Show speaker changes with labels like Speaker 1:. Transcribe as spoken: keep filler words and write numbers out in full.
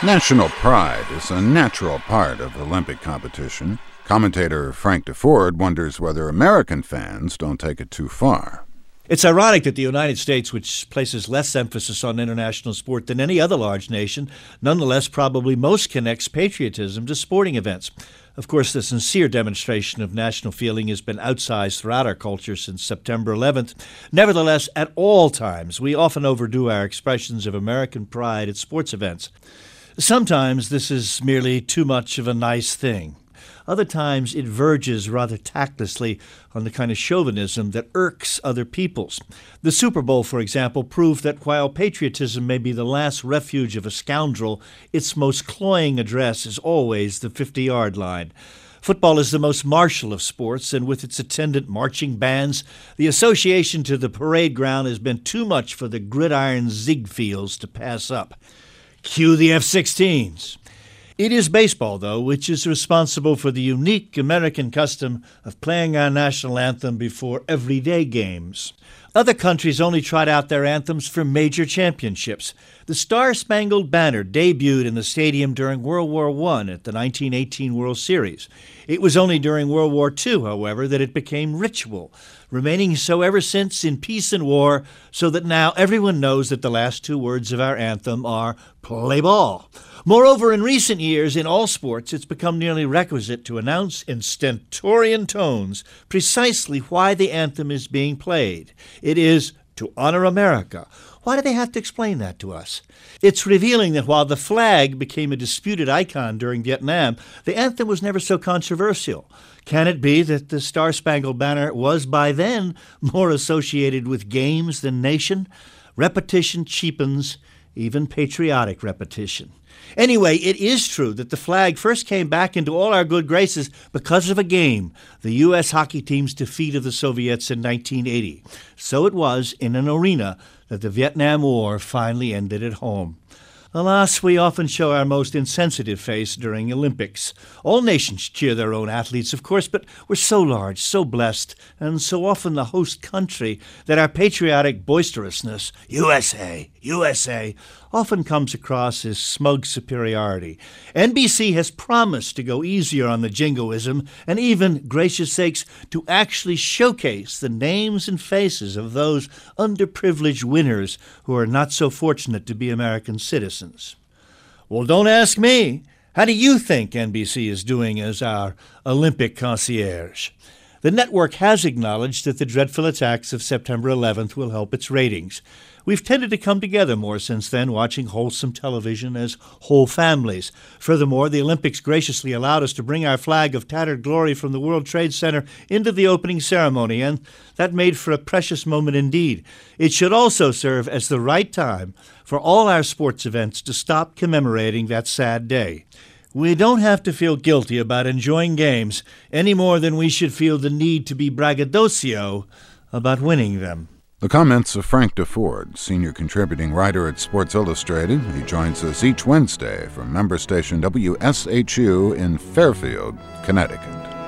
Speaker 1: National pride is a natural part of Olympic competition. Commentator Frank Deford wonders whether American fans don't take it too far.
Speaker 2: It's ironic that the United States, which places less emphasis on international sport than any other large nation, nonetheless probably most connects patriotism to sporting events. Of course, the sincere demonstration of national feeling has been outsized throughout our culture since September eleventh. Nevertheless, at all times, we often overdo our expressions of American pride at sports events. Sometimes this is merely too much of a nice thing. Other times it verges rather tactlessly on the kind of chauvinism that irks other peoples. The Super Bowl, for example, proved that while patriotism may be the last refuge of a scoundrel, its most cloying address is always the fifty-yard line. Football is the most martial of sports, and with its attendant marching bands, the association to the parade ground has been too much for the gridiron Ziegfelds to pass up. Cue the F sixteens. It is baseball, though, which is responsible for the unique American custom of playing our national anthem before everyday games. Other countries only trot out their anthems for major championships. The Star-Spangled Banner debuted in the stadium during World War One at the nineteen eighteen World Series. It was only during World War Two, however, that it became ritual, remaining so ever since in peace and war, so that now everyone knows that the last two words of our anthem are "play ball." Moreover, in recent years, in all sports, it's become nearly requisite to announce in stentorian tones precisely why the anthem is being played. It is to honor America. Why do they have to explain that to us? It's revealing that while the flag became a disputed icon during Vietnam, the anthem was never so controversial. Can it be that the Star-Spangled Banner was by then more associated with games than nation? Repetition cheapens even patriotic repetition. Anyway, it is true that the flag first came back into all our good graces because of a game, the U S hockey team's defeat of the Soviets in nineteen eighty. So it was in an arena that the Vietnam War finally ended at home. Alas, we often show our most insensitive face during Olympics. All nations cheer their own athletes, of course, but we're so large, so blessed, and so often the host country that our patriotic boisterousness, U S A, U S A, often comes across as smug superiority. N B C has promised to go easier on the jingoism and even, gracious sakes, to actually showcase the names and faces of those underprivileged winners who are not so fortunate to be American citizens. Well, don't ask me. How do you think N B C is doing as our Olympic concierge? The network has acknowledged that the dreadful attacks of September eleventh will help its ratings. We've tended to come together more since then, watching wholesome television as whole families. Furthermore, the Olympics graciously allowed us to bring our flag of tattered glory from the World Trade Center into the opening ceremony, and that made for a precious moment indeed. It should also serve as the right time for all our sports events to stop commemorating that sad day. We don't have to feel guilty about enjoying games any more than we should feel the need to be braggadocio about winning them.
Speaker 1: The comments of Frank Deford, senior contributing writer at Sports Illustrated. He joins us each Wednesday from member station W S H U in Fairfield, Connecticut.